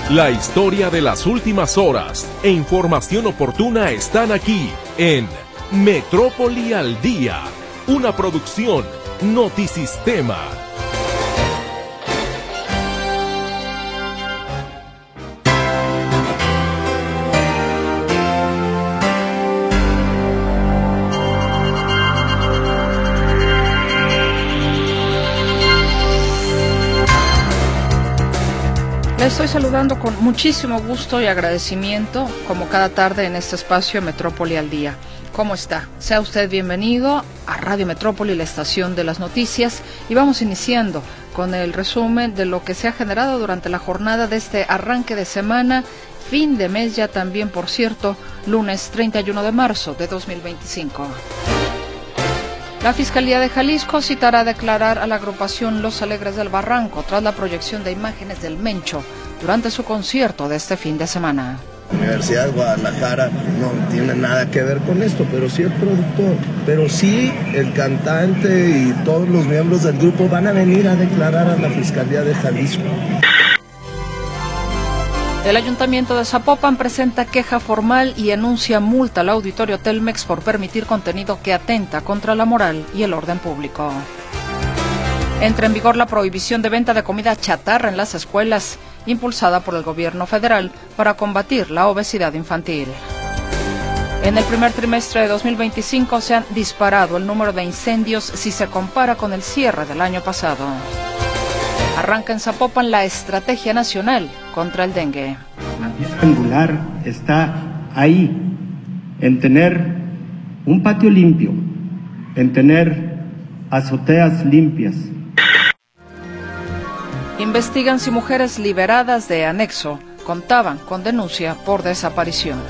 La historia de las últimas horas e información oportuna están aquí en Metrópoli al Día, una producción Notisistema. Le estoy saludando con muchísimo gusto y agradecimiento, como cada tarde en este espacio Metrópoli al Día. ¿Cómo está? Sea usted bienvenido a Radio Metrópoli, la estación de las noticias, y vamos iniciando con el resumen de lo que se ha generado durante la jornada de este arranque de semana, fin de mes ya también, por cierto, lunes 31 de marzo de 2025. La Fiscalía de Jalisco citará a declarar a la agrupación Los Alegres del Barranco tras la proyección de imágenes del Mencho durante su concierto de este fin de semana. La Universidad de Guadalajara no tiene nada que ver con esto, pero sí el productor, pero sí el cantante y todos los miembros del grupo van a venir a declarar a la Fiscalía de Jalisco. El Ayuntamiento de Zapopan presenta queja formal y anuncia multa al auditorio Telmex por permitir contenido que atenta contra la moral y el orden público. Entra en vigor la prohibición de venta de comida chatarra en las escuelas, impulsada por el gobierno federal para combatir la obesidad infantil. En el primer trimestre de 2025 se han disparado el número de incendios si se compara con el cierre del año pasado. Arranca en Zapopan la estrategia nacional contra el dengue. La piedra angular está ahí, en tener un patio limpio, en tener azoteas limpias. Investigan si mujeres liberadas de anexo contaban con denuncia por desaparición.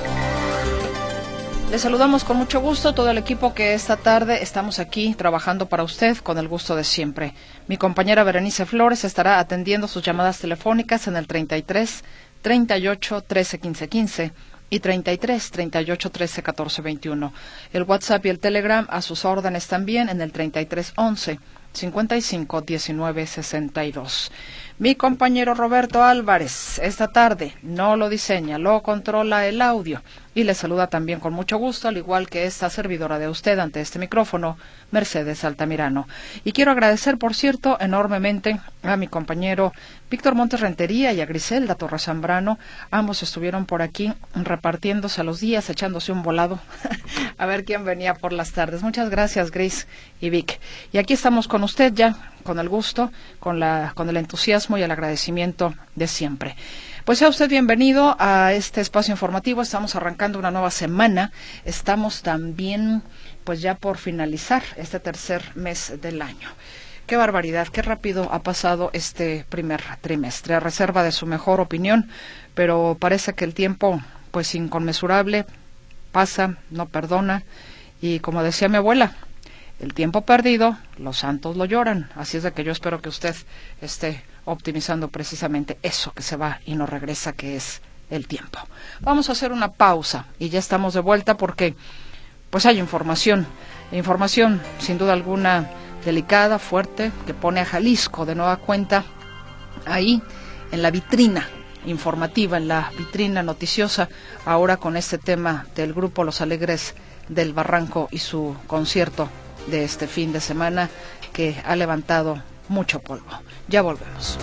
Les saludamos con mucho gusto todo el equipo que esta tarde estamos aquí trabajando para usted con el gusto de siempre. Mi compañera Berenice Flores estará atendiendo sus llamadas telefónicas en el 33 38 13 15 15 y 33 38 13 14 21. El WhatsApp y el Telegram a sus órdenes también en el 33 11 55 19 62. Mi compañero Roberto Álvarez esta tarde no lo diseña, lo controla el audio y le saluda también con mucho gusto, al igual que esta servidora de usted ante este micrófono, Mercedes Altamirano. Y quiero agradecer, por cierto, enormemente a mi compañero Víctor Montes Rentería y a Griselda Torres Zambrano. Ambos estuvieron por aquí repartiéndose a los días, echándose un volado a ver quién venía por las tardes. Muchas gracias, Gris y Vic. Y aquí estamos con usted ya, con el gusto, con el entusiasmo y el agradecimiento de siempre. Pues sea usted bienvenido a este espacio informativo. Estamos arrancando una nueva semana. Estamos también, pues ya por finalizar este tercer mes del año. Qué barbaridad, qué rápido ha pasado este primer trimestre, a reserva de su mejor opinión, pero parece que el tiempo, pues inconmensurable, pasa, no perdona, y como decía mi abuela, el tiempo perdido, los santos lo lloran. Así es de que yo espero que usted esté optimizando precisamente eso que se va y no regresa, que es el tiempo. Vamos a hacer una pausa y ya estamos de vuelta porque pues hay información sin duda alguna delicada, fuerte, que pone a Jalisco de nueva cuenta ahí en la vitrina informativa, en la vitrina noticiosa, ahora con este tema del grupo Los Alegres del Barranco y su concierto de este fin de semana que ha levantado mucho polvo. Ya volvemos.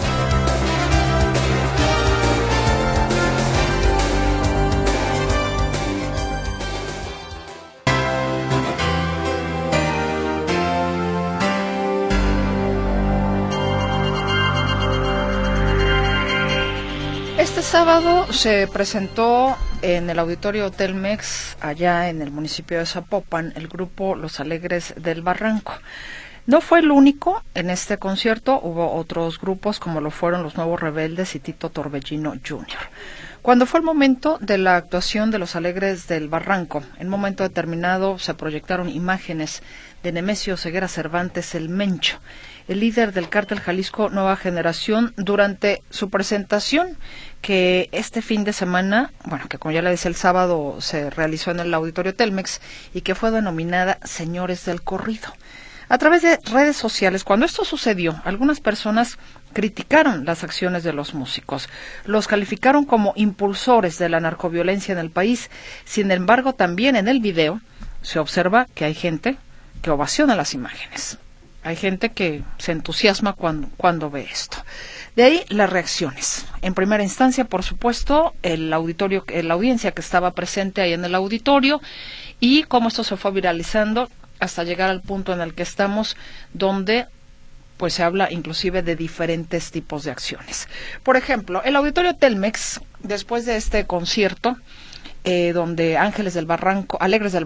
Este sábado se presentó en el auditorio Telmex, allá en el municipio de Zapopan, el grupo Los Alegres del Barranco. No fue el único en este concierto, hubo otros grupos como lo fueron Los Nuevos Rebeldes y Tito Torbellino Jr. Cuando fue el momento de la actuación de Los Alegres del Barranco, en un momento determinado se proyectaron imágenes de Nemesio Ceguera Cervantes, el Mencho, el líder del Cártel Jalisco Nueva Generación, durante su presentación que este fin de semana, bueno, que como ya le decía el sábado se realizó en el auditorio Telmex y que fue denominada Señores del Corrido. A través de redes sociales, cuando esto sucedió, algunas personas criticaron las acciones de los músicos, los calificaron como impulsores de la narcoviolencia en el país. Sin embargo, también en el video se observa que hay gente que ovaciona las imágenes. Hay gente que se entusiasma cuando ve esto. De ahí las reacciones. En primera instancia, por supuesto, la audiencia que estaba presente ahí en el auditorio, y cómo esto se fue viralizando hasta llegar al punto en el que estamos, donde pues se habla inclusive de diferentes tipos de acciones. Por ejemplo, el auditorio Telmex, después de este concierto, donde Alegres del Barranco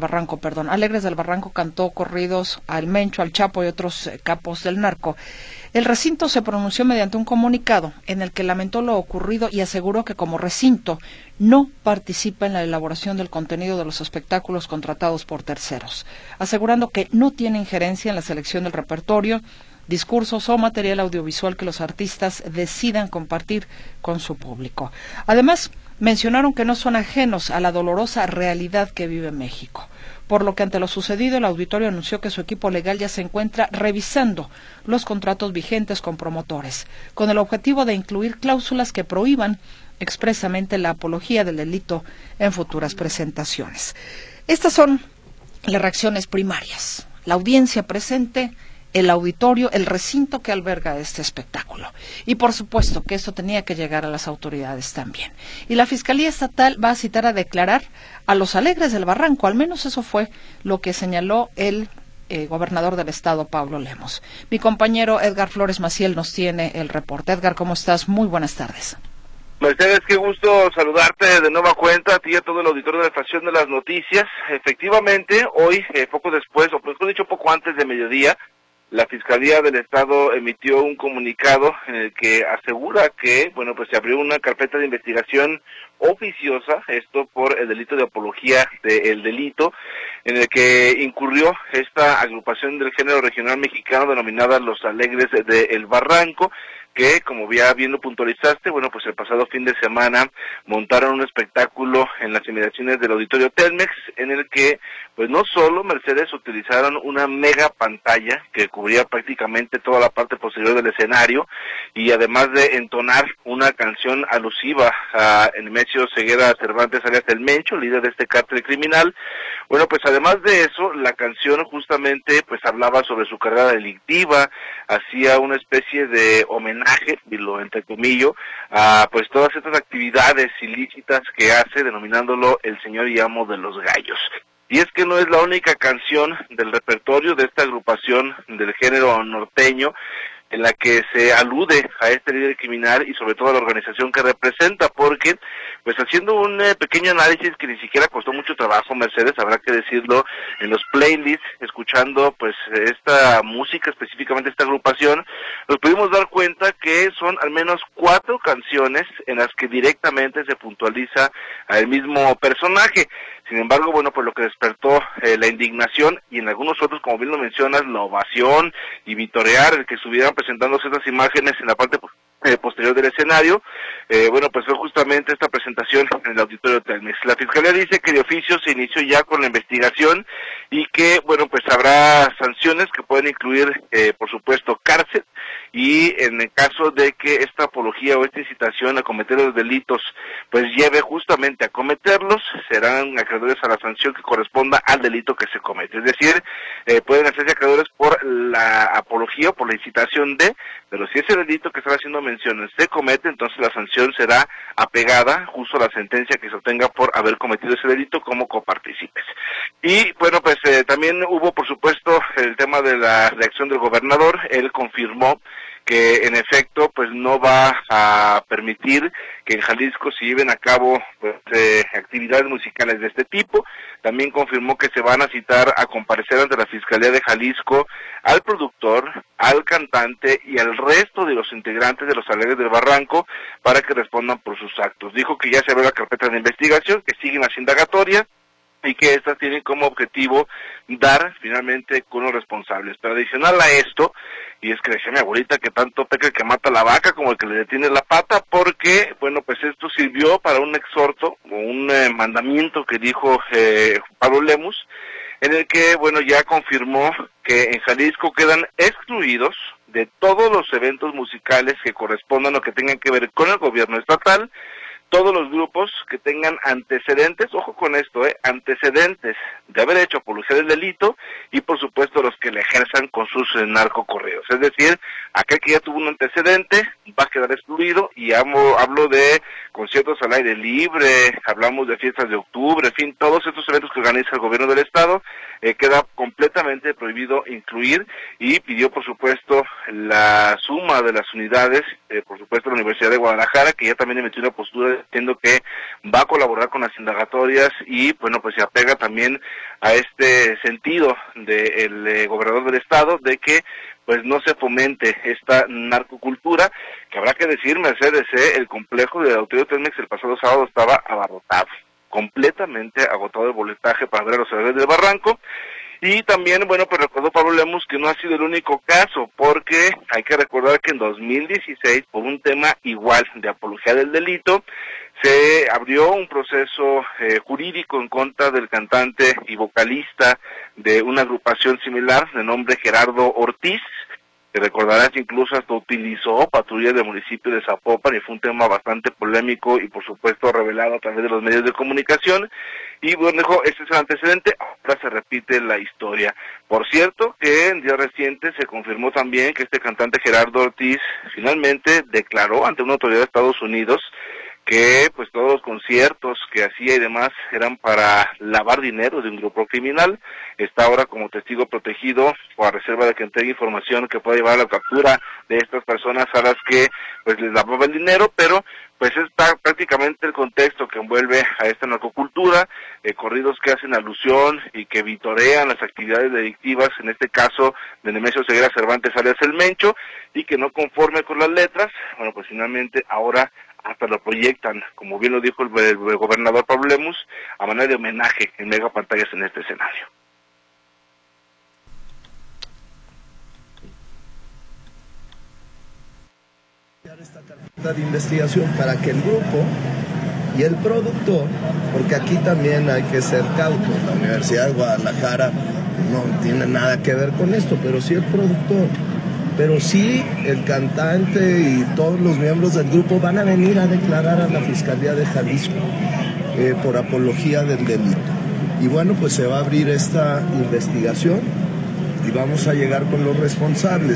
cantó corridos al Mencho, al Chapo y otros capos del narco. El recinto se pronunció mediante un comunicado en el que lamentó lo ocurrido y aseguró que como recinto no participa en la elaboración del contenido de los espectáculos contratados por terceros, asegurando que no tiene injerencia en la selección del repertorio, discursos o material audiovisual que los artistas decidan compartir con su público. Además, mencionaron que no son ajenos a la dolorosa realidad que vive México, por lo que ante lo sucedido el auditorio anunció que su equipo legal ya se encuentra revisando los contratos vigentes con promotores, con el objetivo de incluir cláusulas que prohíban expresamente la apología del delito en futuras presentaciones. Estas son las reacciones primarias, la audiencia presente, el auditorio, el recinto que alberga este espectáculo. Y por supuesto que esto tenía que llegar a las autoridades también. Y la Fiscalía Estatal va a citar a declarar a los Alegres del Barranco, al menos eso fue lo que señaló el gobernador del estado, Pablo Lemos. Mi compañero Edgar Flores Maciel nos tiene el reporte. Edgar, ¿cómo estás? Muy buenas tardes. Mercedes, qué gusto saludarte de nueva cuenta, a ti y a todo el auditorio de la Estación de las Noticias. Efectivamente, hoy, poco después, o mejor dicho, poco antes de mediodía, la Fiscalía del Estado emitió un comunicado en el que asegura que, se abrió una carpeta de investigación oficiosa, esto por el delito de apología del delito, en el que incurrió esta agrupación del género regional mexicano denominada Los Alegres del Barranco, que, como bien lo puntualizaste, el pasado fin de semana montaron un espectáculo en las inmediaciones del auditorio Telmex, en el que, no solo, Mercedes, utilizaron una mega pantalla que cubría prácticamente toda la parte posterior del escenario, y además de entonar una canción alusiva a Nemesio Ceguera Cervantes, alias El Mencho, líder de este cártel criminal, además de eso, la canción justamente, hablaba sobre su carrera delictiva, hacía una especie de homenaje, y lo entrecomillo, a todas estas actividades ilícitas que hace, denominándolo el señor y amo de los gallos. Y es que no es la única canción del repertorio de esta agrupación del género norteño en la que se alude a este líder criminal y sobre todo a la organización que representa, porque haciendo un pequeño análisis que ni siquiera costó mucho trabajo, Mercedes, habrá que decirlo, en los playlists, escuchando esta música, específicamente esta agrupación, nos pudimos dar cuenta que son al menos 4 canciones en las que directamente se puntualiza al mismo personaje. Sin embargo, lo que despertó la indignación, y en algunos otros, como bien lo mencionas, la ovación y vitorear el que estuvieran presentándose estas imágenes en la parte posterior del escenario, fue justamente esta presentación en el auditorio Telmex. La Fiscalía dice que de oficio se inició ya con la investigación y que, habrá sanciones que pueden incluir, por supuesto, cárcel, y en el caso de que esta apología o esta incitación a cometer los delitos, lleve justamente a cometerlos, serán acreedores a la sanción que corresponda al delito que se comete. Es decir, pueden hacerse acreedores por la apología o por la incitación de, pero si ese delito que están haciendo menciones se comete, entonces la sanción será apegada justo a la sentencia que se obtenga por haber cometido ese delito como copartícipes. Y también hubo, por supuesto, el tema de la reacción del gobernador. Él confirmó que en efecto no va a permitir que en Jalisco se lleven a cabo actividades musicales de este tipo. También confirmó que se van a citar a comparecer ante la Fiscalía de Jalisco al productor, al cantante y al resto de los integrantes de los Alegres del Barranco para que respondan por sus actos. Dijo que ya se abrió la carpeta de investigación, que siguen las indagatorias y que estas tienen como objetivo dar finalmente con los responsables. Pero adicional a esto, y es que decía mi abuelita que tanto peca el que mata la vaca como el que le detiene la pata, porque, esto sirvió para un exhorto o un mandamiento que dijo Pablo Lemus, en el que, bueno, ya confirmó que en Jalisco quedan excluidos de todos los eventos musicales que correspondan o que tengan que ver con el gobierno estatal, todos los grupos que tengan antecedentes, ojo con esto, antecedentes de haber hecho apología del delito y por supuesto los que le ejerzan con sus narcocorridos. Es decir, aquel que ya tuvo un antecedente va a quedar excluido y hablo de conciertos al aire libre, hablamos de fiestas de octubre, en fin, todos estos eventos que organiza el gobierno del estado queda completamente prohibido incluir y pidió por supuesto la suma de las unidades, por supuesto la Universidad de Guadalajara, que ya también emitió una postura diciendo que va a colaborar con las indagatorias y bueno, pues se apega también a este sentido del gobernador del estado de que pues no se fomente esta narcocultura, que habrá que decir, Mercedes, el complejo del Auditorio Telmex el pasado sábado estaba abarrotado, completamente agotado el boletaje para ver a los héroes del Barranco. Y también, bueno, pues recordó Pablo Lemus que no ha sido el único caso, porque hay que recordar que en 2016, por un tema igual de apología del delito, se abrió un proceso jurídico en contra del cantante y vocalista de una agrupación similar de nombre Gerardo Ortiz, que recordarás incluso hasta utilizó patrullas del municipio de Zapopan y fue un tema bastante polémico y por supuesto revelado a través de los medios de comunicación. Y bueno, dijo, este es el antecedente, ahora se repite la historia. Por cierto, que en días recientes se confirmó también que este cantante Gerardo Ortiz finalmente declaró ante una autoridad de Estados Unidos que pues todos los conciertos que hacía y demás eran para lavar dinero de un grupo criminal. Está ahora como testigo protegido o a reserva de que entregue información que pueda llevar a la captura de estas personas a las que pues les lavaba el dinero, pero pues está prácticamente el contexto que envuelve a esta narcocultura, corridos que hacen alusión y que vitorean las actividades delictivas, en este caso de Nemesio Ceguera Cervantes alias El Mencho, y que no conforme con las letras, bueno pues finalmente ahora hasta lo proyectan, como bien lo dijo el gobernador Pablo Lemus, a manera de homenaje en megapantallas en este escenario. Esta carpeta de investigación para que el grupo y el productor, porque aquí también hay que ser cautos, la Universidad de Guadalajara no tiene nada que ver con esto, pero sí el productor. Pero sí, el cantante y todos los miembros del grupo van a venir a declarar a la Fiscalía de Jalisco por apología del delito. Y bueno, pues se va a abrir esta investigación y vamos a llegar con los responsables.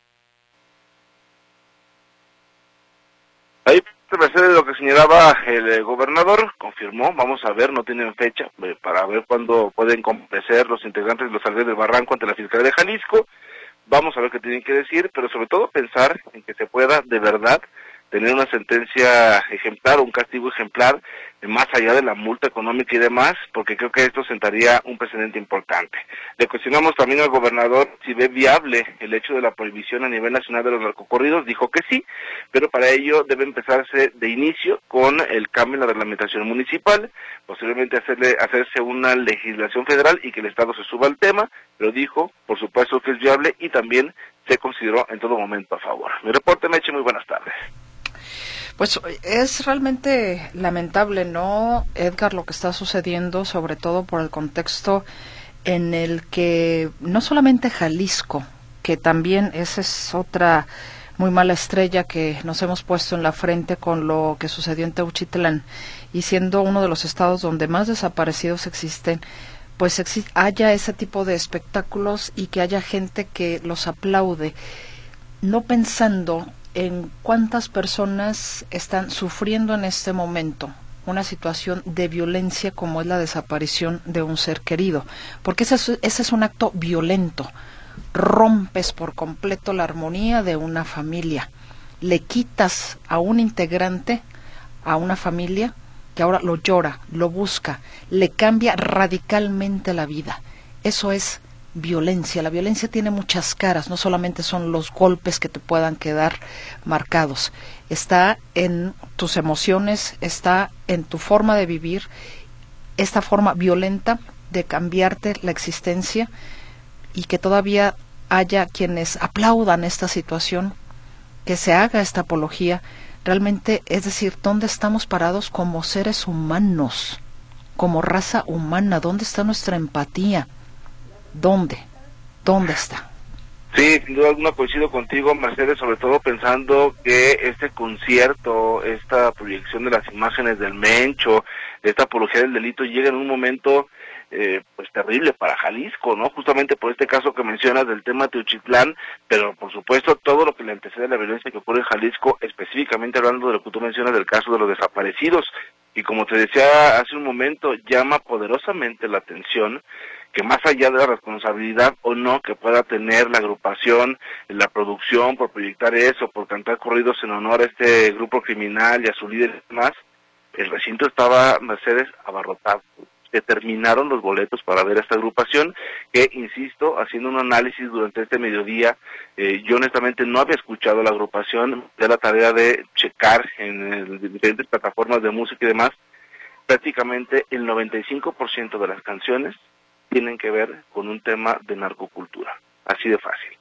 Ahí, Mercedes, lo que señalaba el gobernador, confirmó, vamos a ver, no tienen fecha para ver cuándo pueden comparecer los integrantes de los Aldeas del Barranco ante la Fiscalía de Jalisco. Vamos a ver qué tienen que decir, pero sobre todo pensar en que se pueda de verdad tener una sentencia ejemplar, un castigo ejemplar, más allá de la multa económica y demás, porque creo que esto sentaría un precedente importante. Le cuestionamos también al gobernador si ve viable el hecho de la prohibición a nivel nacional de los narcocorridos, dijo que sí, pero para ello debe empezarse de inicio con el cambio en la reglamentación municipal, posiblemente hacerse una legislación federal y que el Estado se suba al tema, pero dijo, por supuesto que es viable y también se consideró en todo momento a favor. Mi reporte, Meche, muy buenas tardes. Pues es realmente lamentable, ¿no, Edgar, lo que está sucediendo, sobre todo por el contexto en el que no solamente Jalisco, que también esa es otra muy mala estrella que nos hemos puesto en la frente con lo que sucedió en Teuchitlán, y siendo uno de los estados donde más desaparecidos existen, pues haya ese tipo de espectáculos y que haya gente que los aplaude, no pensando en cuántas personas están sufriendo en este momento una situación de violencia como es la desaparición de un ser querido, porque ese es un acto violento. Rompes por completo la armonía de una familia, le quitas a un integrante, a una familia que ahora lo llora, lo busca, le cambia radicalmente la vida. Eso es violencia. La violencia tiene muchas caras, no solamente son los golpes que te puedan quedar marcados, está en tus emociones, está en tu forma de vivir, esta forma violenta de cambiarte la existencia, y que todavía haya quienes aplaudan esta situación, que se haga esta apología. Realmente, es decir, ¿dónde estamos parados como seres humanos, como raza humana? ¿Dónde está nuestra empatía? ¿Dónde está? Sí, sin duda alguna coincido contigo, Mercedes, sobre todo pensando que este concierto, esta proyección de las imágenes del Mencho, esta apología del delito, llega en un momento pues terrible para Jalisco, ¿no? Justamente por este caso que mencionas del tema Teochitlán, pero por supuesto todo lo que le antecede a la violencia que ocurre en Jalisco, específicamente hablando de lo que tú mencionas del caso de los desaparecidos. Y como te decía hace un momento, llama poderosamente la atención que más allá de la responsabilidad o no que pueda tener la agrupación, la producción, por proyectar eso, por cantar corridos en honor a este grupo criminal y a su líder y demás, el recinto estaba, Mercedes, abarrotado. Se terminaron los boletos para ver a esta agrupación, que, insisto, haciendo un análisis durante este mediodía, yo honestamente no había escuchado a la agrupación, de la tarea de checar en diferentes plataformas de música y demás, prácticamente el 95% de las canciones tienen que ver con un tema de narcocultura, así de fácil.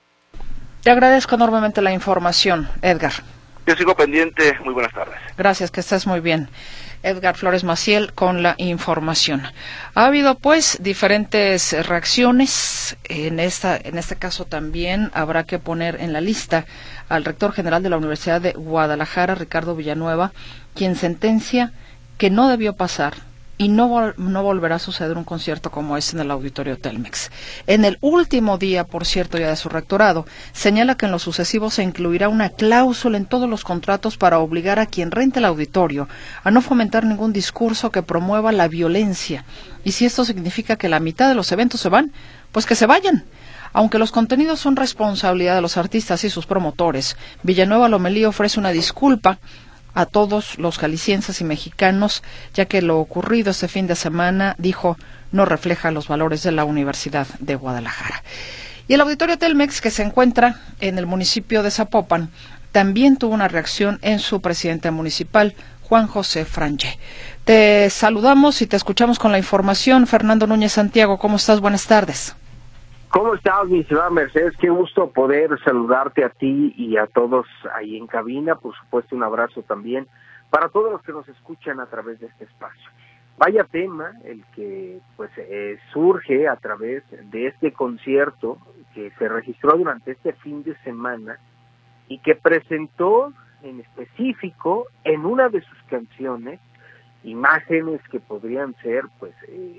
Te agradezco enormemente la información, Edgar. Yo sigo pendiente, muy buenas tardes. Gracias, que estés muy bien. Edgar Flores Maciel con la información. Ha habido pues diferentes reacciones. En este caso también habrá que poner en la lista al rector general de la Universidad de Guadalajara, Ricardo Villanueva, quien sentencia que no debió pasar y no volverá a suceder un concierto como ese en el Auditorio Telmex. En el último día, por cierto, ya de su rectorado, señala que en lo sucesivo se incluirá una cláusula en todos los contratos para obligar a quien rente el auditorio a no fomentar ningún discurso que promueva la violencia. Y si esto significa que la mitad de los eventos se van, pues que se vayan. Aunque los contenidos son responsabilidad de los artistas y sus promotores, Villanueva Lomelí ofrece una disculpa a todos los jaliscienses y mexicanos, ya que lo ocurrido este fin de semana, dijo, no refleja los valores de la Universidad de Guadalajara. Y el Auditorio Telmex, que se encuentra en el municipio de Zapopan, también tuvo una reacción en su presidente municipal, Juan José Frangé. Te saludamos y te escuchamos con la información. Fernando Núñez Santiago, ¿cómo estás? Buenas tardes. ¿Cómo estás, mi ciudad Mercedes? Qué gusto poder saludarte a ti y a todos ahí en cabina. Por supuesto, un abrazo también para todos los que nos escuchan a través de este espacio. Vaya tema el que pues surge a través de este concierto que se registró durante este fin de semana y que presentó en específico en una de sus canciones imágenes que podrían ser pues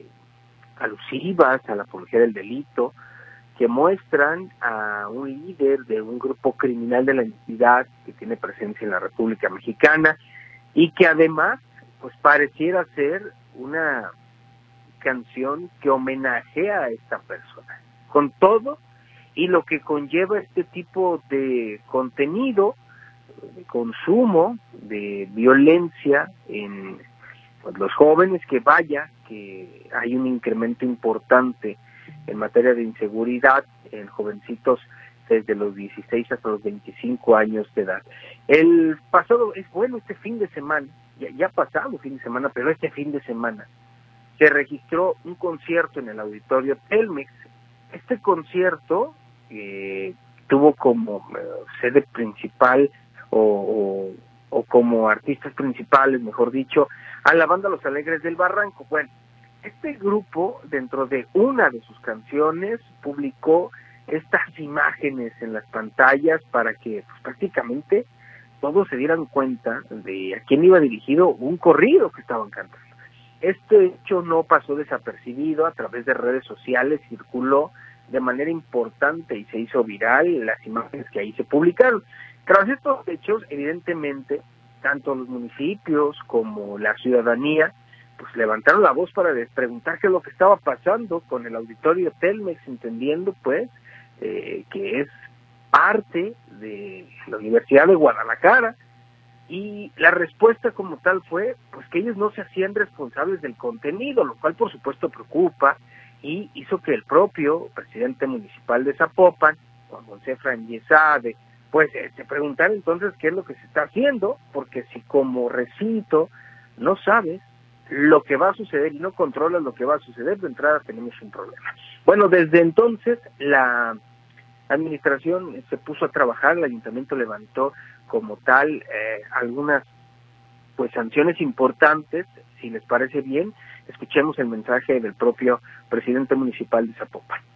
alusivas a la apología del delito, que muestran a un líder de un grupo criminal de la entidad que tiene presencia en la República Mexicana y que además pues pareciera ser una canción que homenajea a esta persona, con todo y lo que conlleva este tipo de contenido, de consumo, de violencia en pues, los jóvenes, que vaya, que hay un incremento importante en materia de inseguridad en jovencitos desde los 16 hasta los 25 años de edad. El pasado, este fin de semana, ya pasado fin de semana, pero este fin de semana, se registró un concierto en el Auditorio Telmex. Este concierto tuvo como sede principal o como artistas principales, mejor dicho, a la banda Los Alegres del Barranco. Bueno, este grupo, dentro de una de sus canciones, publicó estas imágenes en las pantallas para que pues, prácticamente todos se dieran cuenta de a quién iba dirigido un corrido que estaban cantando. Este hecho no pasó desapercibido, a través de redes sociales circuló de manera importante y se hizo viral las imágenes que ahí se publicaron. Tras estos hechos, evidentemente, tanto los municipios como la ciudadanía pues levantaron la voz para preguntar qué es lo que estaba pasando con el Auditorio Telmex, entendiendo pues que es parte de la Universidad de Guadalajara, y la respuesta como tal fue pues que ellos no se hacían responsables del contenido, lo cual por supuesto preocupa y hizo que el propio presidente municipal de Zapopan, Juan José Frangé, pues se preguntara entonces qué es lo que se está haciendo, porque si como recinto no sabes lo que va a suceder y no controlas lo que va a suceder, de entrada tenemos un problema. Bueno, desde entonces la administración se puso a trabajar, el ayuntamiento levantó como tal algunas pues sanciones importantes. Si les parece bien, escuchemos el mensaje del propio presidente municipal de Zapopan.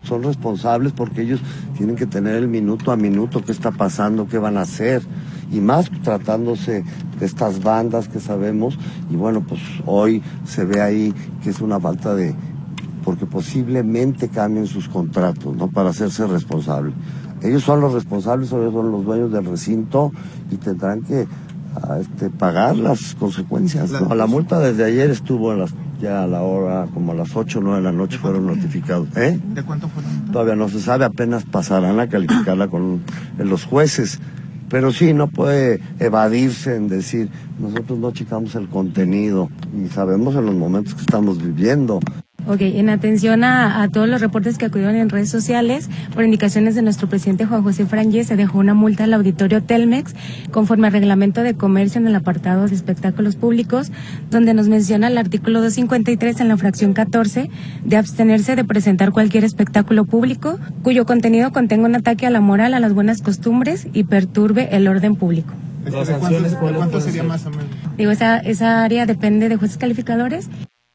Son responsables porque ellos tienen que tener el minuto a minuto qué está pasando, qué van a hacer, y más tratándose de estas bandas que sabemos, y bueno, pues hoy se ve ahí que es una falta de, porque posiblemente cambien sus contratos, ¿no? Para hacerse responsable. Ellos son los responsables, ellos son los dueños del recinto y tendrán que pagar las consecuencias, ¿no? La multa desde ayer estuvo ya a la hora, como a las 8 o 9 de la noche fueron notificados. ¿De cuánto fueron? Todavía no se sabe, apenas pasarán a calificarla con los jueces. Pero sí, no puede evadirse en decir, nosotros no checamos el contenido y sabemos en los momentos que estamos viviendo. Ok, en atención a todos los reportes que acudieron en redes sociales, por indicaciones de nuestro presidente Juan José Frangé, se dejó una multa al auditorio Telmex, conforme al reglamento de comercio en el apartado de espectáculos públicos, donde nos menciona el artículo 253 en la fracción 14, de abstenerse de presentar cualquier espectáculo público, cuyo contenido contenga un ataque a la moral, a las buenas costumbres y perturbe el orden público. ¿De cuánto sería más o menos? Digo, esa área depende de jueces calificadores.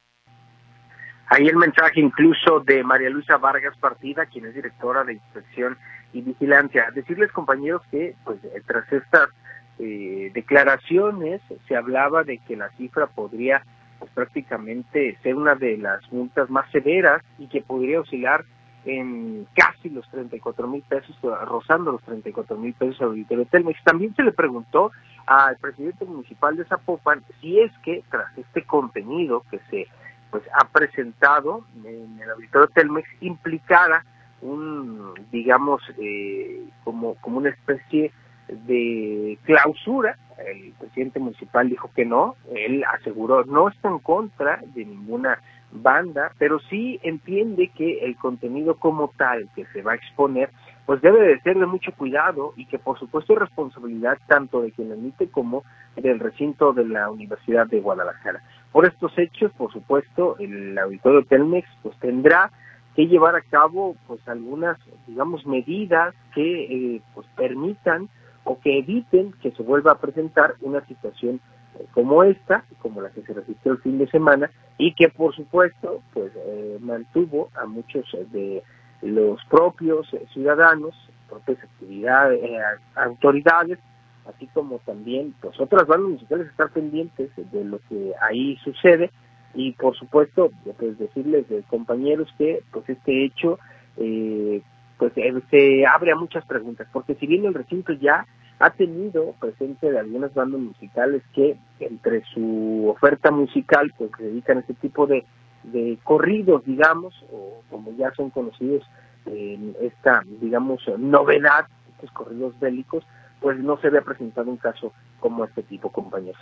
Ahí el mensaje incluso de María Luisa Vargas Partida, quien es directora de Inspección y Vigilancia. Decirles, compañeros, que pues tras estas declaraciones se hablaba de que la cifra podría pues prácticamente ser una de las multas más severas y que podría oscilar en casi los 34,000 pesos, rozando los 34,000 pesos al auditorio Telmex. También se le preguntó al presidente municipal de Zapopan si es que tras este contenido que se ha presentado en el auditorio Telmex implicara digamos, como una especie de clausura. El presidente municipal dijo que no, él aseguró no está en contra de ninguna banda, pero sí entiende que el contenido como tal que se va a exponer pues debe de ser de mucho cuidado y que por supuesto es responsabilidad tanto de quien emite como del recinto de la Universidad de Guadalajara. Por estos hechos, por supuesto, el auditorio Telmex pues tendrá que llevar a cabo pues algunas, digamos, medidas que pues permitan o que eviten que se vuelva a presentar una situación como esta, como la que se registró el fin de semana, y que por supuesto pues mantuvo a muchos de los propios ciudadanos, propias actividades, autoridades, así como también pues otras bandas musicales estar pendientes de lo que ahí sucede. Y por supuesto pues decirles, compañeros, que pues este hecho se abre a muchas preguntas, porque si bien el recinto ya ha tenido presencia de algunas bandas musicales que entre su oferta musical pues se dedican a este tipo de corridos, digamos, o como ya son conocidos en esta, digamos, novedad, estos corridos bélicos, pues no se había presentado un caso como este tipo, compañeros.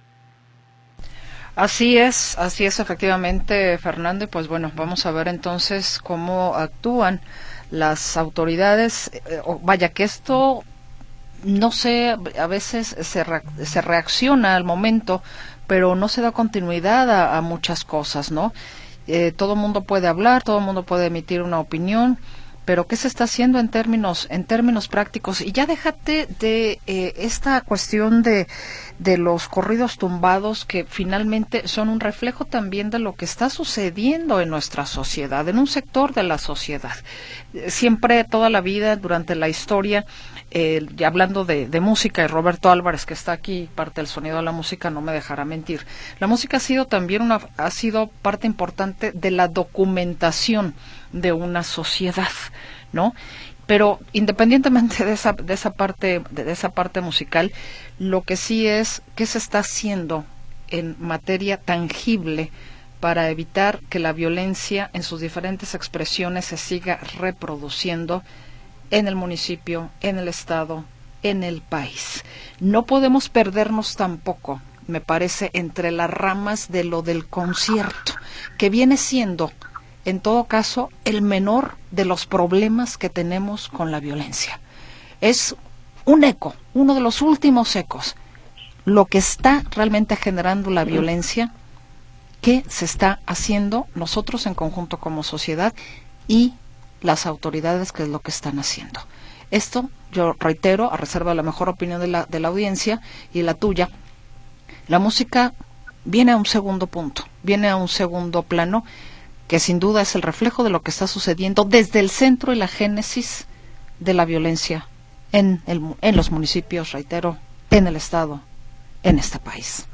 Así es efectivamente, Fernando, y pues bueno, vamos a ver entonces cómo actúan las autoridades. Vaya que esto, no sé, a veces se reacciona al momento, pero no se da continuidad a muchas cosas, ¿no? Todo el mundo puede hablar, todo el mundo puede emitir una opinión, pero ¿qué se está haciendo en términos prácticos? Y ya déjate de esta cuestión de los corridos tumbados, que finalmente son un reflejo también de lo que está sucediendo en nuestra sociedad, en un sector de la sociedad. Siempre, toda la vida, durante la historia, ya hablando de música, y Roberto Álvarez, que está aquí, parte del sonido de la música, no me dejará mentir. La música ha sido también ha sido parte importante de la documentación de una sociedad, ¿no? Pero independientemente de esa parte musical, lo que sí es qué se está haciendo en materia tangible para evitar que la violencia en sus diferentes expresiones se siga reproduciendo en el municipio, en el estado, en el país. No podemos perdernos tampoco, me parece, entre las ramas de lo del concierto, que viene siendo, en todo caso, el menor de los problemas que tenemos con la violencia. Es un eco, uno de los últimos ecos, lo que está realmente generando la violencia, que se está haciendo nosotros en conjunto como sociedad y las autoridades, que es lo que están haciendo. Esto, yo reitero, a reserva de la mejor opinión de la audiencia y la tuya, la música viene a un segundo punto, viene a un segundo plano, que sin duda es el reflejo de lo que está sucediendo desde el centro y la génesis de la violencia en los municipios, reitero, en el Estado, en este país.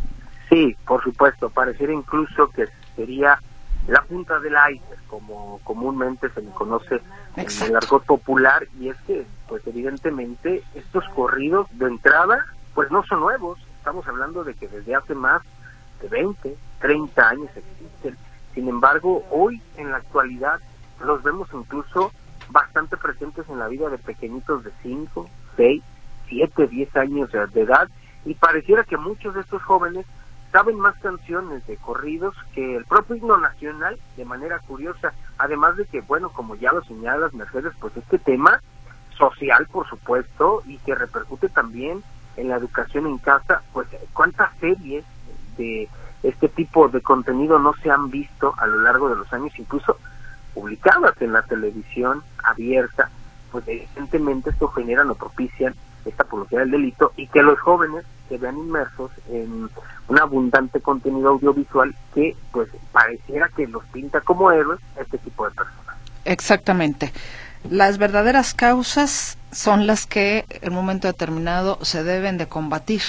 Sí, por supuesto, pareciera incluso que sería la punta del iceberg, como comúnmente se le conoce en el argot popular, y es que, pues evidentemente, estos corridos de entrada, pues no son nuevos. Estamos hablando de que desde hace más de 20, 30 años existen. Sin embargo, hoy, en la actualidad, los vemos incluso bastante presentes en la vida de pequeñitos de 5, 6, 7, 10 años de edad, y pareciera que muchos de estos jóvenes saben más canciones de corridos que el propio himno nacional, de manera curiosa. Además de que, bueno, como ya lo señalas, Mercedes, pues este tema social, por supuesto, y que repercute también en la educación en casa, pues cuántas series de este tipo de contenido no se han visto a lo largo de los años, incluso publicadas en la televisión abierta. Pues evidentemente esto genera o propicia esta apología del delito, y que los jóvenes se vean inmersos en un abundante contenido audiovisual que pues pareciera que los pinta como héroes este tipo de personas. Exactamente. Las verdaderas causas son las que en un momento determinado se deben de combatir,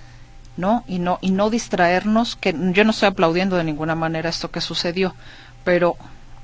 ¿no? Y no distraernos, que yo no estoy aplaudiendo de ninguna manera esto que sucedió, pero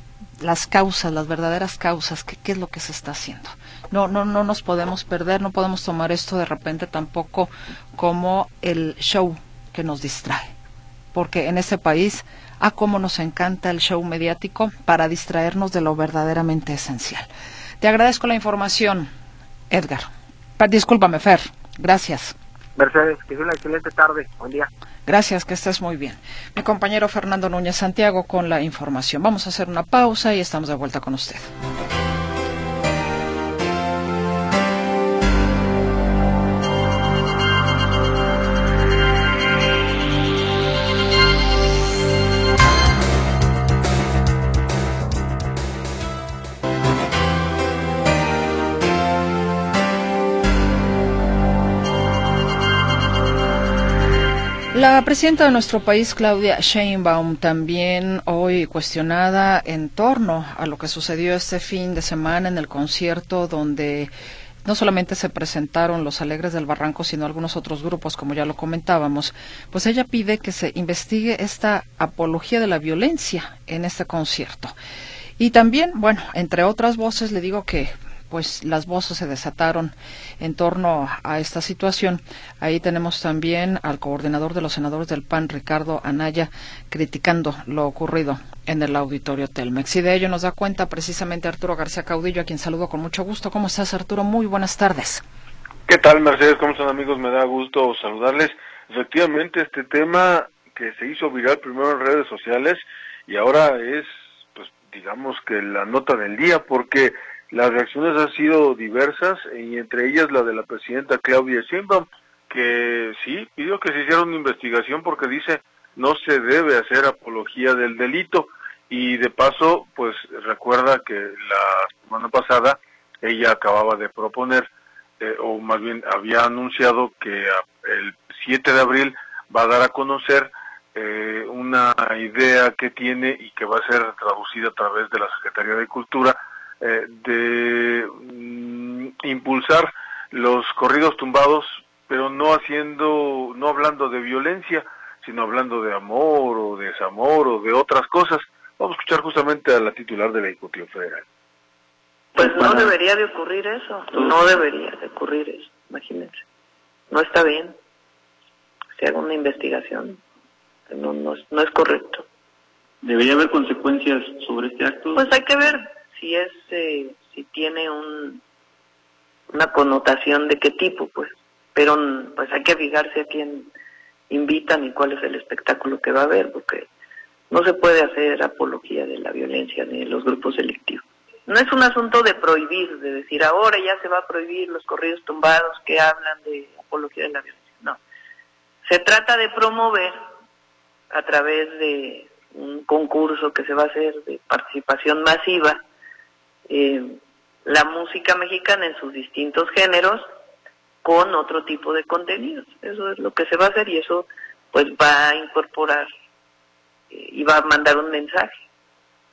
las causas, las verdaderas causas, ¿qué es lo que se está haciendo? No nos podemos perder, no podemos tomar esto de repente tampoco como el show que nos distrae, porque en este país, cómo nos encanta el show mediático para distraernos de lo verdaderamente esencial. Te agradezco la información, Edgar. Discúlpame, Fer. Gracias. Mercedes, que sea una excelente tarde. Buen día. Gracias, que estés muy bien. Mi compañero Fernando Núñez Santiago con la información. Vamos a hacer una pausa y estamos de vuelta con usted. La presidenta de nuestro país, Claudia Sheinbaum, también hoy cuestionada en torno a lo que sucedió este fin de semana en el concierto donde no solamente se presentaron los Alegres del Barranco, sino algunos otros grupos, como ya lo comentábamos, pues ella pide que se investigue esta apología de la violencia en este concierto. Y también, bueno, entre otras voces, le digo que pues las voces se desataron en torno a esta situación. Ahí tenemos también al coordinador de los senadores del PAN, Ricardo Anaya, criticando lo ocurrido en el auditorio Telmex. Y de ello nos da cuenta precisamente Arturo García Caudillo, a quien saludo con mucho gusto. ¿Cómo estás, Arturo? Muy buenas tardes. ¿Qué tal, Mercedes? ¿Cómo están, amigos? Me da gusto saludarles. Efectivamente, este tema que se hizo viral primero en redes sociales y ahora es, pues, digamos que la nota del día, porque las reacciones han sido diversas, y entre ellas la de la presidenta Claudia Sheinbaum, que sí pidió que se hiciera una investigación porque dice no se debe hacer apología del delito, y de paso pues recuerda que la semana pasada ella acababa de proponer, o más bien había anunciado que el 7 de abril va a dar a conocer una idea que tiene y que va a ser traducida a través de la Secretaría de Cultura, de impulsar los corridos tumbados, pero no hablando de violencia, sino hablando de amor o desamor o de otras cosas. Vamos a escuchar justamente a la titular del Ejecutivo Federal. Pues no debería de ocurrir eso, no debería de ocurrir eso, imagínense. No está bien. Se haga una investigación, no es correcto. ¿Debería haber consecuencias sobre este acto? Pues hay que ver si tiene una connotación de qué tipo, pues, pero pues hay que fijarse a quién invitan y cuál es el espectáculo que va a haber, porque no se puede hacer apología de la violencia ni de los grupos delictivos. No es un asunto de prohibir, de decir ahora ya se va a prohibir los corridos tumbados que hablan de apología de la violencia, no. Se trata de promover a través de un concurso que se va a hacer de participación masiva la música mexicana en sus distintos géneros con otro tipo de contenidos. Eso es lo que se va a hacer, y eso pues va a incorporar y va a mandar un mensaje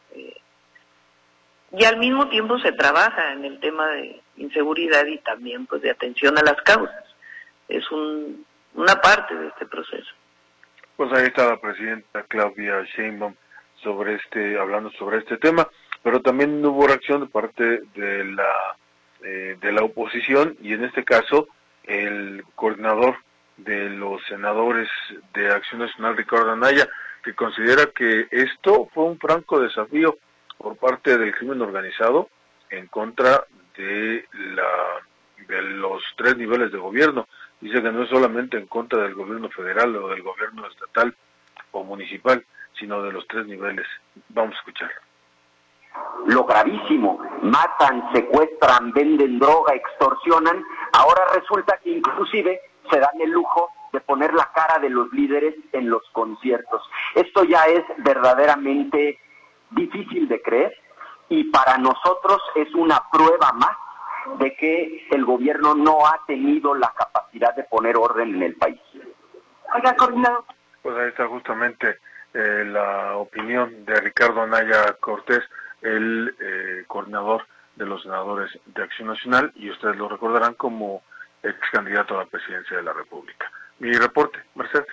y al mismo tiempo se trabaja en el tema de inseguridad y también pues de atención a las causas. Es una parte de este proceso. Pues ahí está la presidenta Claudia Sheinbaum hablando sobre este tema, pero también hubo reacción de parte de la oposición, y en este caso el coordinador de los senadores de Acción Nacional, Ricardo Anaya, que considera que esto fue un franco desafío por parte del crimen organizado en contra de los 3 niveles de gobierno. Dice que no es solamente en contra del gobierno federal o del gobierno estatal o municipal, sino de los 3 niveles. Vamos a escucharlo. Lo gravísimo, matan, secuestran, venden droga, extorsionan, ahora resulta que inclusive se dan el lujo de poner la cara de los líderes en los conciertos. Esto ya es verdaderamente difícil de creer, y para nosotros es una prueba más de que el gobierno no ha tenido la capacidad de poner orden en el país. Oiga, coordinador. Pues ahí está justamente la opinión de Ricardo Anaya Cortés, el coordinador de los senadores de Acción Nacional, y ustedes lo recordarán como ex candidato a la presidencia de la República. Mi reporte, Mercedes.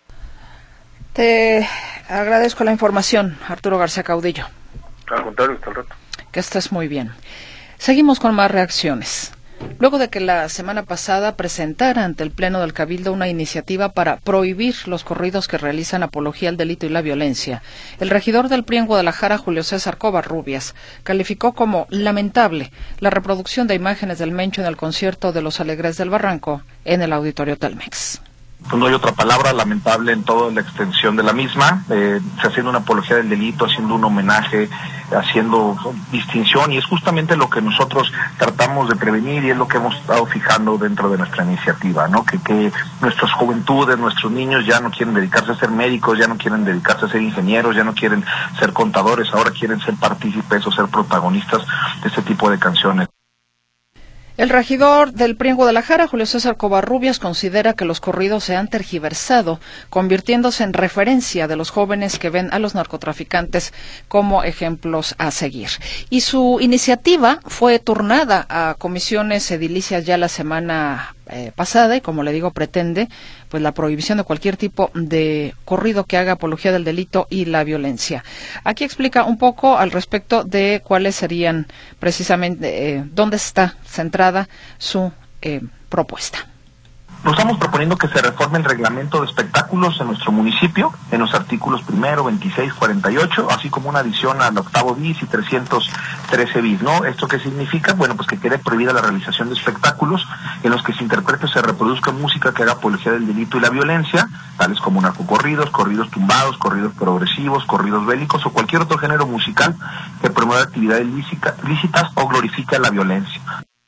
Te agradezco la información, Arturo García Caudillo. Al contrario, hasta el rato. Que estés muy bien. Seguimos con más reacciones. Luego de que la semana pasada presentara ante el Pleno del Cabildo una iniciativa para prohibir los corridos que realizan apología al delito y la violencia, el regidor del PRI en Guadalajara, Julio César Covarrubias, calificó como lamentable la reproducción de imágenes del Mencho en el concierto de Los Alegres del Barranco en el Auditorio Telmex. No hay otra palabra, lamentable en toda la extensión de la misma, haciendo una apología del delito, haciendo un homenaje, haciendo distinción, y es justamente lo que nosotros tratamos de prevenir, y es lo que hemos estado fijando dentro de nuestra iniciativa, ¿no? Que nuestras juventudes, nuestros niños ya no quieren dedicarse a ser médicos, ya no quieren dedicarse a ser ingenieros, ya no quieren ser contadores, ahora quieren ser partícipes o ser protagonistas de este tipo de canciones. El regidor del PRI en Guadalajara, Julio César Covarrubias, considera que los corridos se han tergiversado, convirtiéndose en referencia de los jóvenes que ven a los narcotraficantes como ejemplos a seguir. Y su iniciativa fue turnada a comisiones edilicias ya la semana pasada, y como le digo, pretende pues la prohibición de cualquier tipo de corrido que haga apología del delito y la violencia. Aquí explica un poco al respecto de cuáles serían precisamente dónde está centrada su propuesta. Nos estamos proponiendo que se reforme el reglamento de espectáculos en nuestro municipio, en los artículos 1, 26, 48, así como una adición al 8º bis y 313 bis, ¿no? ¿Esto qué significa? Bueno, pues que quede prohibida la realización de espectáculos en los que se interprete o se reproduzca música que haga apología del delito y la violencia, tales como narcocorridos, corridos tumbados, corridos progresivos, corridos bélicos o cualquier otro género musical que promueva actividades lícitas o glorifique la violencia.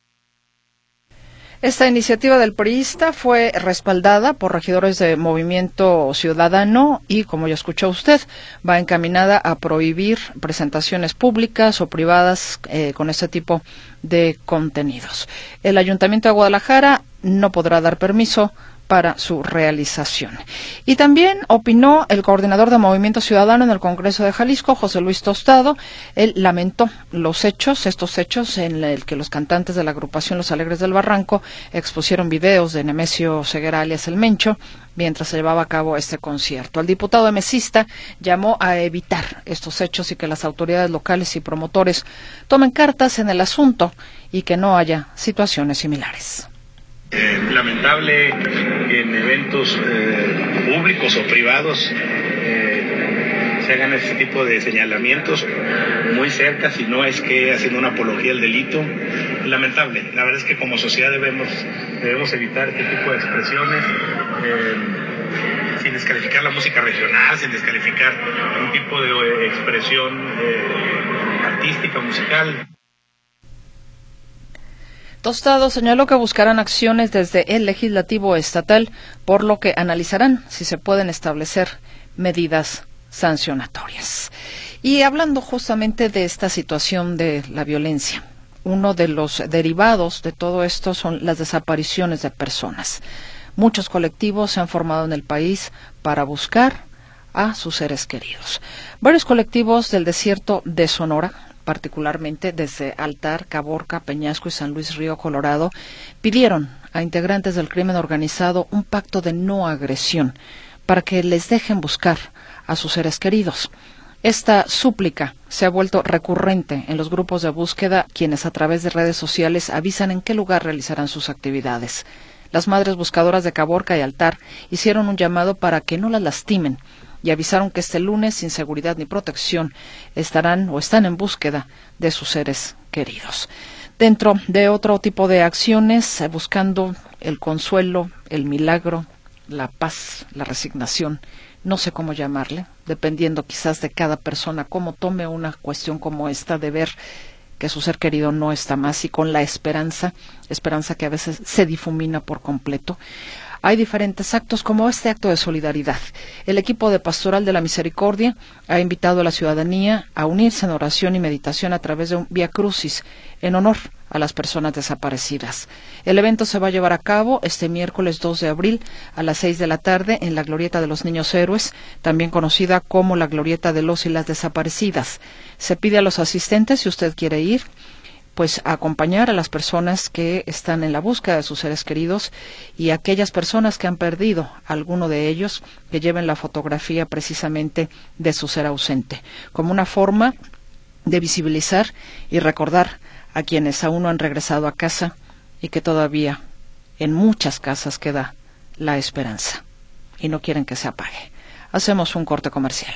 Esta iniciativa del priista fue respaldada por regidores de Movimiento Ciudadano y, como ya escuchó usted, va encaminada a prohibir presentaciones públicas o privadas con este tipo de contenidos. El Ayuntamiento de Guadalajara no podrá dar permiso para su realización. Y también opinó el coordinador de Movimiento Ciudadano en el Congreso de Jalisco, José Luis Tostado. Él lamentó estos hechos en el que los cantantes de la agrupación Los Alegres del Barranco expusieron videos de Nemesio Ceguera alias El Mencho mientras se llevaba a cabo este concierto. El diputado emesista llamó a evitar estos hechos y que las autoridades locales y promotores tomen cartas en el asunto y que no haya situaciones similares. Lamentable que en eventos públicos o privados se hagan este tipo de señalamientos muy cerca, si no es que haciendo una apología al delito. Lamentable. La verdad es que como sociedad debemos evitar este tipo de expresiones, sin descalificar la música regional, sin descalificar un tipo de expresión artística, musical. Tostado señaló que buscarán acciones desde el legislativo estatal, por lo que analizarán si se pueden establecer medidas sancionatorias. Y hablando justamente de esta situación de la violencia, uno de los derivados de todo esto son las desapariciones de personas. Muchos colectivos se han formado en el país para buscar a sus seres queridos. Varios colectivos del desierto de Sonora particularmente desde Altar, Caborca, Peñasco y San Luis Río Colorado, pidieron a integrantes del crimen organizado un pacto de no agresión para que les dejen buscar a sus seres queridos. Esta súplica se ha vuelto recurrente en los grupos de búsqueda, quienes a través de redes sociales avisan en qué lugar realizarán sus actividades. Las madres buscadoras de Caborca y Altar hicieron un llamado para que no las lastimen y avisaron que este lunes, sin seguridad ni protección, están en búsqueda de sus seres queridos. Dentro de otro tipo de acciones, buscando el consuelo, el milagro, la paz, la resignación, no sé cómo llamarle, dependiendo quizás de cada persona, cómo tome una cuestión como esta de ver que su ser querido no está más, y con la esperanza que a veces se difumina por completo. Hay diferentes actos como este acto de solidaridad. El equipo de Pastoral de la Misericordia ha invitado a la ciudadanía a unirse en oración y meditación a través de un Vía Crucis en honor a las personas desaparecidas. El evento se va a llevar a cabo este miércoles 2 de abril a las 6 de la tarde en la Glorieta de los Niños Héroes, también conocida como la Glorieta de los y las Desaparecidas. Se pide a los asistentes, si usted quiere ir, pues a acompañar a las personas que están en la búsqueda de sus seres queridos, y a aquellas personas que han perdido a alguno de ellos, que lleven la fotografía precisamente de su ser ausente, como una forma de visibilizar y recordar a quienes aún no han regresado a casa y que todavía en muchas casas queda la esperanza y no quieren que se apague. Hacemos un corte comercial.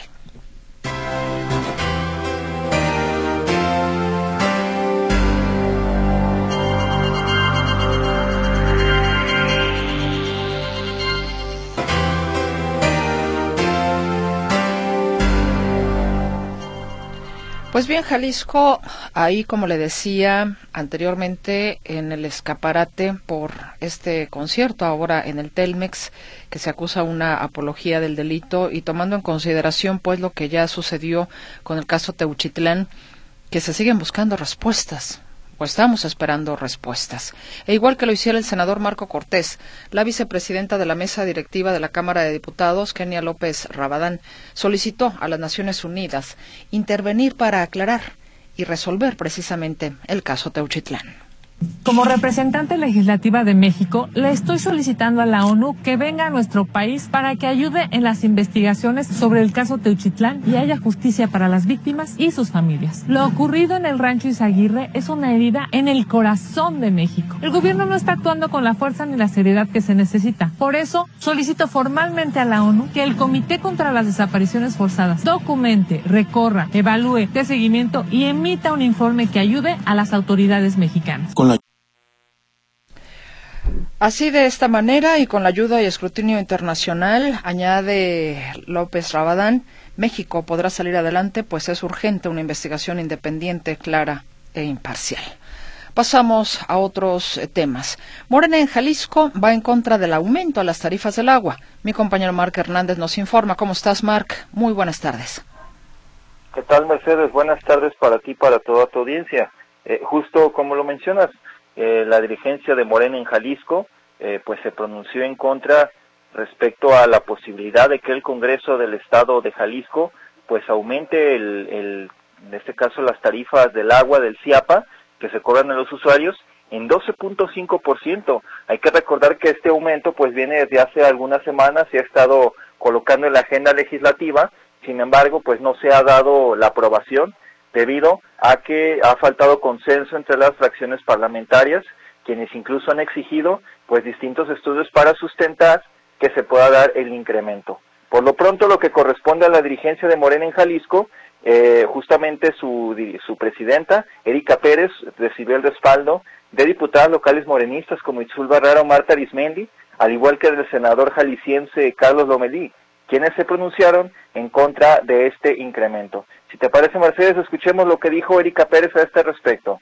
Pues bien, Jalisco, ahí como le decía anteriormente en el escaparate por este concierto, ahora en el Telmex, que se acusa una apología del delito, y tomando en consideración pues lo que ya sucedió con el caso Teuchitlán, que se siguen buscando respuestas, o estamos esperando respuestas. E igual que lo hiciera el senador Marco Cortés, la vicepresidenta de la mesa directiva de la Cámara de Diputados, Kenia López Rabadán, solicitó a las Naciones Unidas intervenir para aclarar y resolver precisamente el caso Teuchitlán. Como representante legislativa de México, le estoy solicitando a la ONU que venga a nuestro país para que ayude en las investigaciones sobre el caso Teuchitlán y haya justicia para las víctimas y sus familias. Lo ocurrido en el rancho Izaguirre es una herida en el corazón de México. El gobierno no está actuando con la fuerza ni la seriedad que se necesita. Por eso, solicito formalmente a la ONU que el Comité contra las Desapariciones Forzadas documente, recorra, evalúe, dé seguimiento y emita un informe que ayude a las autoridades mexicanas. Así, de esta manera y con la ayuda y escrutinio internacional, añade López Rabadán, México podrá salir adelante, pues es urgente una investigación independiente, clara e imparcial. Pasamos a otros temas. Morena en Jalisco va en contra del aumento a las tarifas del agua. Mi compañero Marc Hernández nos informa. ¿Cómo estás, Marc? Muy buenas tardes. ¿Qué tal, Mercedes? Buenas tardes para ti y para toda tu audiencia. Justo como lo mencionas, la dirigencia de Morena en Jalisco pues se pronunció en contra respecto a la posibilidad de que el Congreso del Estado de Jalisco pues aumente en este caso las tarifas del agua del CIAPA que se cobran a los usuarios en 12.5%. Hay que recordar que este aumento pues viene desde hace algunas semanas, se ha estado colocando en la agenda legislativa, sin embargo pues no se ha dado la aprobación debido a que ha faltado consenso entre las fracciones parlamentarias, quienes incluso han exigido pues distintos estudios para sustentar que se pueda dar el incremento. Por lo pronto, lo que corresponde a la dirigencia de Morena en Jalisco, justamente su presidenta, Erika Pérez, recibió el respaldo de diputadas locales morenistas como Itzul Barrera o Marta Arismendi, al igual que del senador jalisciense Carlos Lomelí, quienes se pronunciaron en contra de este incremento. Si te parece, Mercedes, escuchemos lo que dijo Erika Pérez a este respecto.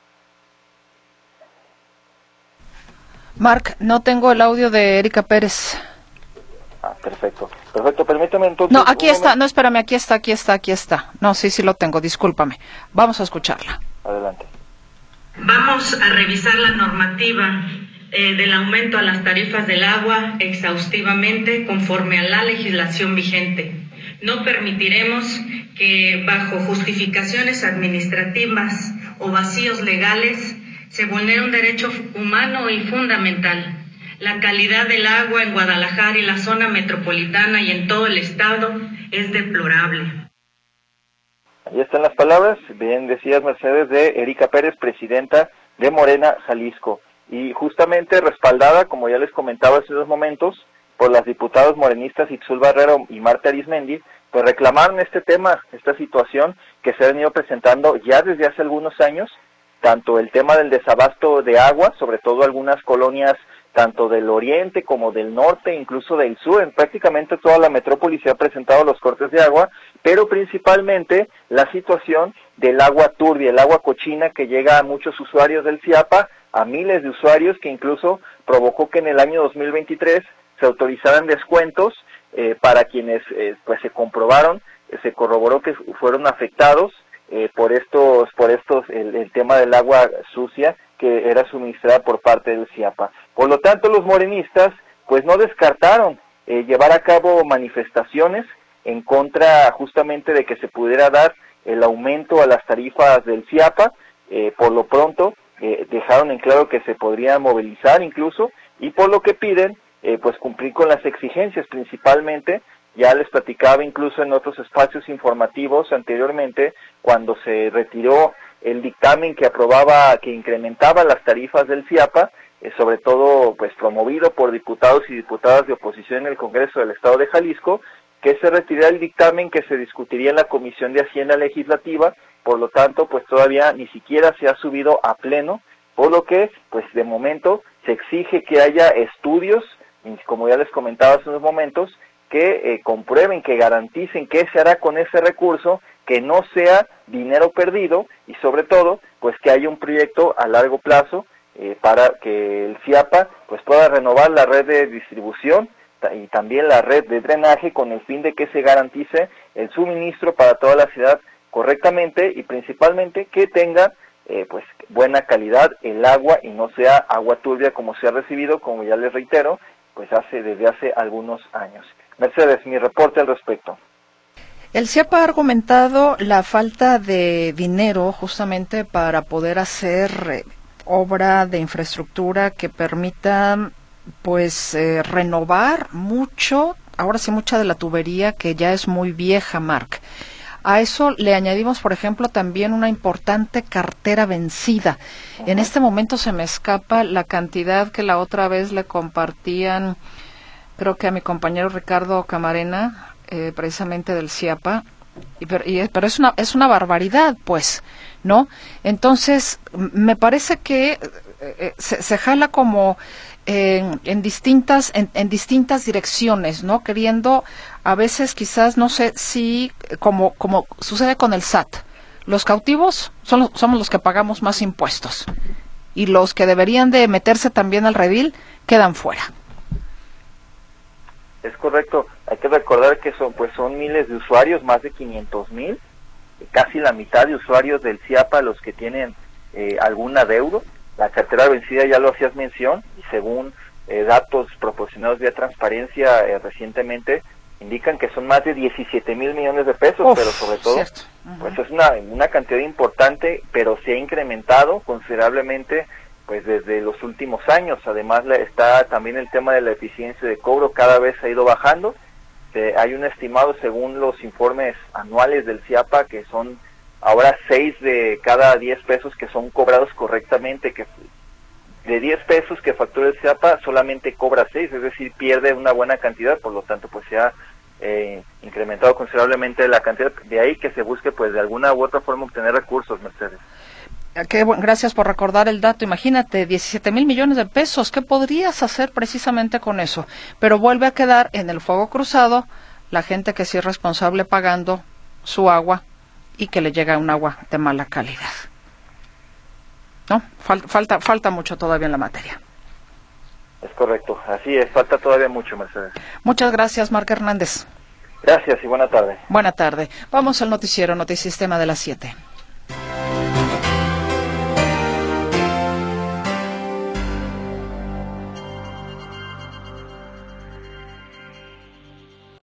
Marc, no tengo el audio de Erika Pérez. Perfecto, permítame entonces... No, aquí está, no, espérame, aquí está. No, sí lo tengo, discúlpame. Vamos a escucharla. Adelante. Vamos a revisar la normativa del aumento a las tarifas del agua exhaustivamente conforme a la legislación vigente. No permitiremos que bajo justificaciones administrativas o vacíos legales se vulnere un derecho humano y fundamental. La calidad del agua en Guadalajara y la zona metropolitana y en todo el estado es deplorable. Ahí están las palabras, bien decías, Mercedes, de Erika Pérez, presidenta de Morena, Jalisco, y justamente respaldada, como ya les comentaba hace unos momentos, por las diputadas morenistas Itzul Barrero y Marta Arismendi, pues reclamaron este tema, esta situación que se ha venido presentando ya desde hace algunos años, tanto el tema del desabasto de agua, sobre todo algunas colonias tanto del oriente como del norte, incluso del sur, en prácticamente toda la metrópoli se han presentado los cortes de agua, pero principalmente la situación del agua turbia, el agua cochina que llega a muchos usuarios del CIAPA, a miles de usuarios, que incluso provocó que en el año 2023 se autorizaran descuentos para quienes pues se corroboró que fueron afectados por estos el tema del agua sucia que era suministrada por parte del CIAPA. Por lo tanto, los morenistas pues no descartaron llevar a cabo manifestaciones en contra justamente de que se pudiera dar el aumento a las tarifas del CIAPA. Por lo pronto dejaron en claro que se podrían movilizar incluso, y por lo que piden pues cumplir con las exigencias principalmente. Ya les platicaba incluso en otros espacios informativos anteriormente, cuando se retiró el dictamen que incrementaba las tarifas del CIAPA, sobre todo pues promovido por diputados y diputadas de oposición en el Congreso del Estado de Jalisco, que se retirara el dictamen que se discutiría en la Comisión de Hacienda Legislativa. Por lo tanto, pues todavía ni siquiera se ha subido a pleno, por lo que pues de momento se exige que haya estudios, como ya les comentaba hace unos momentos, que comprueben, que garanticen qué se hará con ese recurso, que no sea dinero perdido, y sobre todo, pues que haya un proyecto a largo plazo para que el CIAPA pues pueda renovar la red de distribución y también la red de drenaje, con el fin de que se garantice el suministro para toda la ciudad correctamente, y principalmente que tenga pues buena calidad el agua y no sea agua turbia como se ha recibido, como ya les reitero, pues desde hace algunos años. Mercedes, mi reporte al respecto. El CIAPA ha argumentado la falta de dinero justamente para poder hacer obra de infraestructura que permita pues renovar mucho, ahora sí mucha de la tubería que ya es muy vieja, Marc. A eso le añadimos, por ejemplo, también una importante cartera vencida. En este momento se me escapa la cantidad que la otra vez le compartían, creo que a mi compañero Ricardo Camarena, precisamente del CIAPA, pero es una barbaridad, pues, ¿no? Entonces, me parece que se jala como en distintas direcciones, ¿no? Queriendo, a veces quizás, no sé si, como sucede con el SAT, los cautivos somos los que pagamos más impuestos, y los que deberían de meterse también al redil quedan fuera. Es correcto, hay que recordar que son miles de usuarios, más de 500,000, casi la mitad de usuarios del CIAPA los que tienen algún adeudo. La cartera vencida ya lo hacías mención, y según datos proporcionados vía transparencia recientemente, indican que son más de 17,000 millones de pesos. Pero sobre todo, pues es una cantidad importante, pero se ha incrementado considerablemente pues desde los últimos años. Además está también el tema de la eficiencia de cobro, cada vez ha ido bajando. Hay un estimado según los informes anuales del CIAPA que son ahora 6 de cada 10 pesos que son cobrados correctamente, que de 10 pesos que factura el CIAPA solamente cobra 6, es decir, pierde una buena cantidad. Por lo tanto, pues se ha incrementado considerablemente la cantidad. De ahí que se busque pues de alguna u otra forma obtener recursos, Mercedes. Gracias por recordar el dato. Imagínate, 17,000 millones de pesos. ¿Qué podrías hacer precisamente con eso? Pero vuelve a quedar en el fuego cruzado la gente que sí es responsable pagando su agua y que le llega un agua de mala calidad. ¿No? Falta mucho todavía en la materia. Es correcto, así es, falta todavía mucho, Mercedes. Muchas gracias, Marc Hernández. Gracias y buena tarde. Buena tarde. Vamos al noticiero Notisistema de las 7.